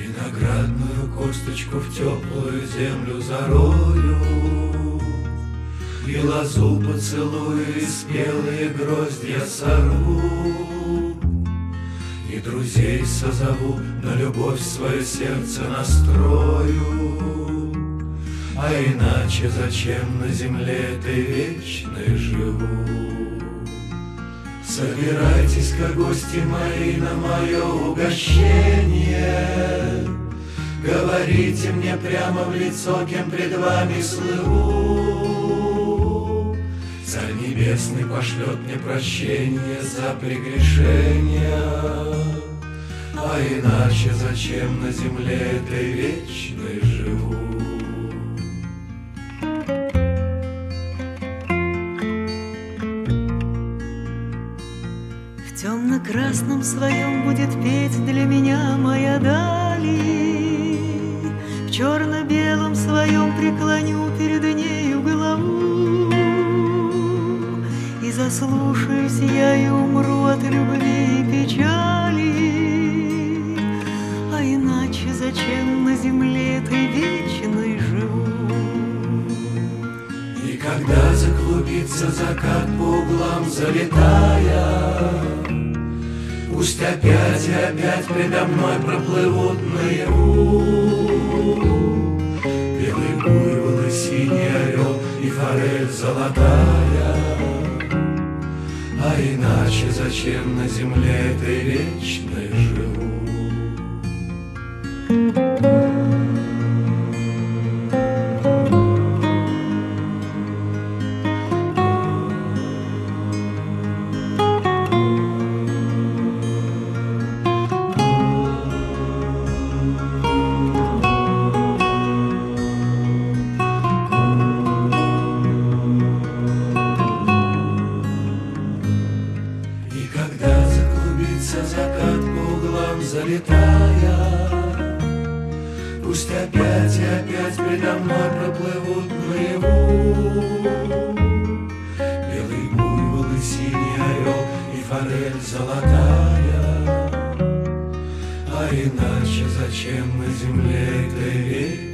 Виноградную косточку в теплую землю зарою, и лозу поцелую, и спелые гроздья сорву, и друзей созову, на любовь свое сердце настрою. А иначе зачем на земле этой вечной живу? Собирайтесь-ка, гости мои, на мое угощение, говорите мне прямо в лицо, кем пред вами слыву. Царь Небесный пошлет мне прощение за прегрешения, а иначе зачем на земле этой вечной живу? В темно-красном своем будет петь для меня моя дали, в черно-белом своем преклоню перед нею голову, и заслушаюсь я и умру от любви и печали, а иначе зачем на земле этой вечной живу? И когда заклубится закат по углам залетая, пусть опять и опять предо мной проплывут наяву белый буйвол и синий орел и форель золотая. А иначе зачем на земле этой вечной живу? Закат по углам залетая, пусть опять и опять предо мной проплывут наяву белый буйвол и синий орел и форель золотая. А иначе зачем на земле этой вечной